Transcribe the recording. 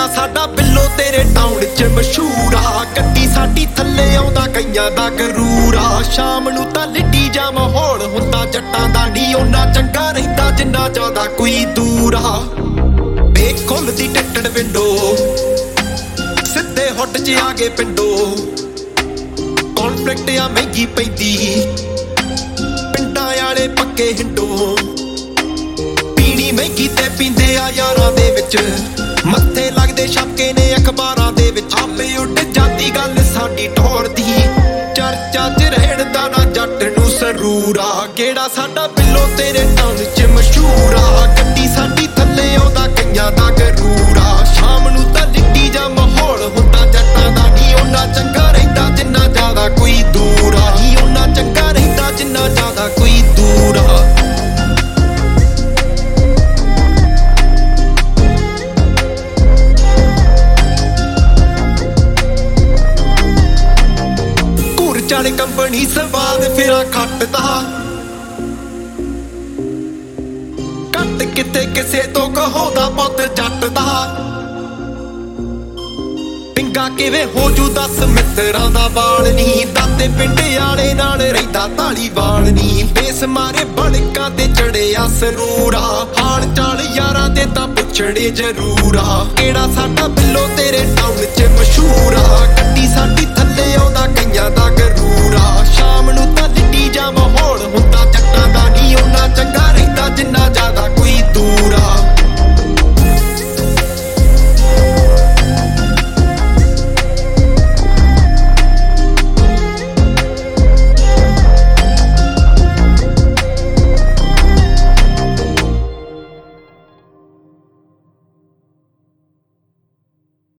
ਸਾਡਾ ਬਿੱਲੋ ਤੇਰੇ ਟਾਊਨ 'ਚ ਮਸ਼ਹੂਰ ਆ। ਗੱਡੀ ਸਾਡੀ ਥੱਲੇ ਆਉਂਦਾ ਕਈਆਂ ਦਾ ਗਰੂਰ ਆ। ਸ਼ਾਮ ਨੂੰ ਤਾਂ ਲਿੱਟੀ ਜਾ ਮਾਹੌਲ ਹੁੰਦਾ ਜੱਟਾਂ ਦਾ ਨੀ ਓਨਾ ਚੰਗਾ ਰਹਿੰਦਾ ਜਿੰਨਾ ਜ਼ਿਆਦਾ ਕੋਈ ਦੂਰ ਆ। ਬੇਖੁੱਲਦੀ ਟਿੱਟੜ ਵਿੰਡੋ ਸਿੱਧੇ ਹੁੱਡ 'ਚ ਆ ਗਏ ਪਿੰਡੋ। ਕੌਨਫਲਿਕਟ ਆ ਮਹਿੰਗੀ ਪੈਂਦੀ ਪਿੰਡਾਂ ਵਾਲੇ ਪੱਕੇ ਹਿੰਡੋ। ਪੀਣੀ ਮਹਿੰਗੀ ਤੇ ਪੀਂਦੇ ਆ ਯਾਰਾਂ ਦੇ ਵਿੱਚ, ਮੱਥੇ ਲੱਗਦੇ ਛਾਪੇ ਨੇ ਅਖਬਾਰਾਂ ਦੇ ਵਿੱਚ। ਆਪੇ ਉੱਡ ਜਾਂਦੀ ਗੱਲ ਸਾਡੀ ਟੌਰ ਦੀ, ਚਰਚਾ 'ਚ ਰਹਿਣ ਦਾ ਨਾ ਜੱਟ ਨੂੰ ਸਰੂਰ ਆ। ਕਿਹੜਾ ਸਾਡਾ ਬਿੱਲੋ ਤੇਰੇ ਟਾਊਨ 'ਚ ਮਸ਼ਹੂਰ ਆ। ਗੱਡੀ ਸਾਡੀ ਥੱਲੇ ਆਉਂਦਾ ਕਈਆਂ ਦਾ ਗਰੂਰ ਆ। ਸ਼ਾਮ ਨੂੰ ਤਾਂ ਲਿੱਟੀ ਜਾ ਮਾਹੌਲ ਹੁੰਦਾ ਜੱਟਾਂ ਦਾ ਨੀ ਓਨਾ ਚੰਗਾ ਰਹਿੰਦਾ ਜਿੰਨਾ ਜ਼ਿਆਦਾ ਕੋਈ ਦੂਰ ਆ। ਨੀ ਓਨਾ ਚੰਗਾ ਰਹਿੰਦਾ ਜਿੰਨਾ ਜ਼ਿਆਦਾ ਕੋਈ ਦੂਰ ਆ। ਚਾਲੇ ਕੰਪਨੀ ਸਵਾਦ ਫਿਰਾਂ ਖੱਟਦਾ, ਕੱਟ ਕਿਤੇ ਕਿਸੇ ਤੋਂ ਕਹੋਦਾ ਪੁੱਤ ਜੱਟ ਦਾ। ਪਿੰਗਾ ਕਿਵੇਂ ਹੋ ਜੂ ਦੱਸ ਮਿੱਤਰਾਂ ਦਾ ਬਾਲ ਨੀ, ਦਾਤੇ ਪਿੰਡ ਵਾਲੇ ਨਾਲ ਰਹਿੰਦਾ ਧਾਲੀਵਾਲ ਨੀ। ਬੇਸ ਮਾਰੇ ਬੜਕਾਂ ਤੇ ਚੜਿਆ ਸਰੂਰ ਆ। ਹਾਲ ਚਾਲ ਯਾਰਾਂ ਦੇ ਤਾਂ ਪੁੱਛਣੇ ਜ਼ਰੂਰ ਆ। ਕਿਹੜਾ ਸਾਡਾ ਬਿੱਲੋ ਤੇਰੇ ਟਾਊਨ 'ਚ ਮਸ਼ਹੂਰ ਆ।